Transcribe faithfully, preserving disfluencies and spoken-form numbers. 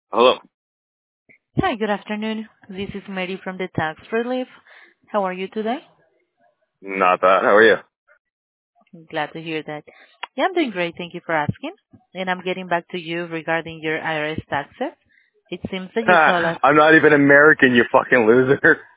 Hello. Hi, good afternoon. This is Mary from the Tax Relief. How are you today? Not bad. How are you? I'm glad to hear that. Yeah, I'm doing great. Thank you for asking. And I'm getting back to you regarding your I R S taxes. It seems that you told us. I'm not even American, you fucking loser.